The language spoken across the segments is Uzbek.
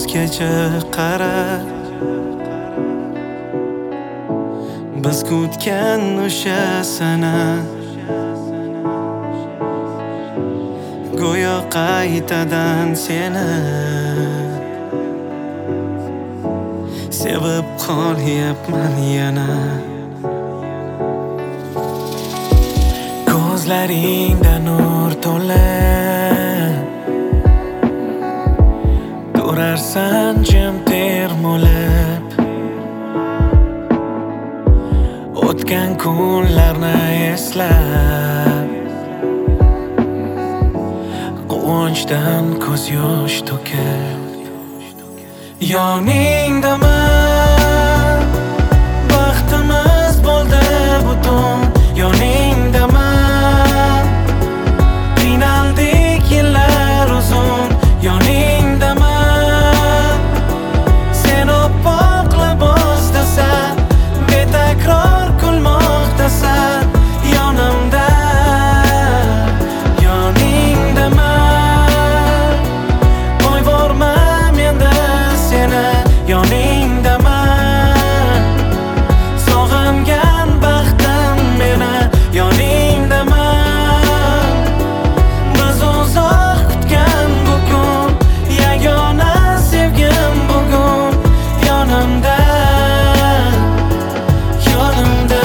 ko'zgacha qara, biz kutgan o'sha sana go'yo qaytadan seni sevib qolyapman yana. Ko'zlaringda nur to'la, turarsan jim termulib, o'tgan kunlarni eslab, quvonchdan ko'z yosh to'kib. Yoningdaman, baxtimiz bo'ldi butun. Yoningdaman, qiynaldik yillar uzun. Yoningdaman, sen oppoq libosdasan, betakror kulmoqdasan. Yonimda, yoningdaman, qo'yvormam endi seni. Yoningdaman, sog'ingan baxtim meni. Yoningdaman, biz uzoq kutgan bu kun, yagona sevgim bugun. Yonimda, yonimda.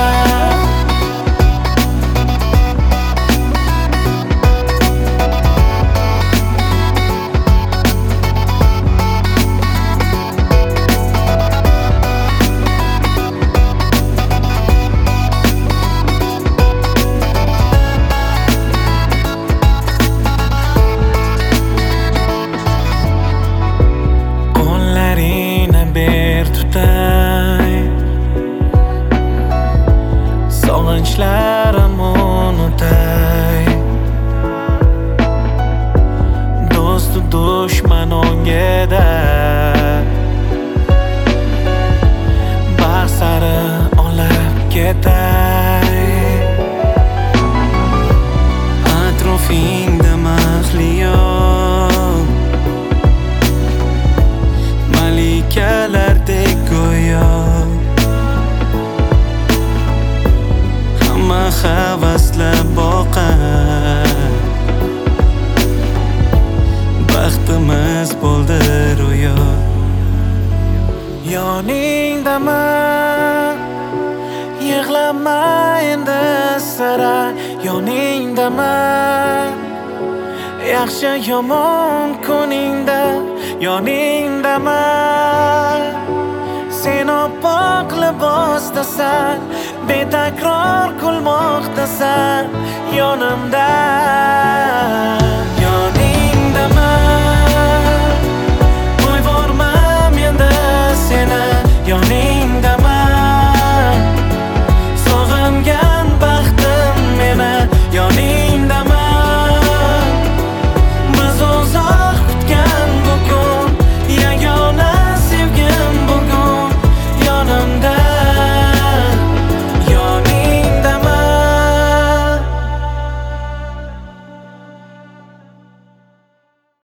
Sog'inchlarim unutay, do'stu dushman o'ngida, baxt sari olib ketay. Atrofingda mahliyo malikalardek go'yo, havaslab boqar, baxtimiz bo'ldi ro'yo. Yoningdaman, yig'lama endi sira. Yoningdaman, yaxshi yomon kuningda. Yoningdaman, sen oppoq libosdasan, betakror kulmoqdasan. Yonimda, yoningdaman, qo'yvormam endi seni. Yoning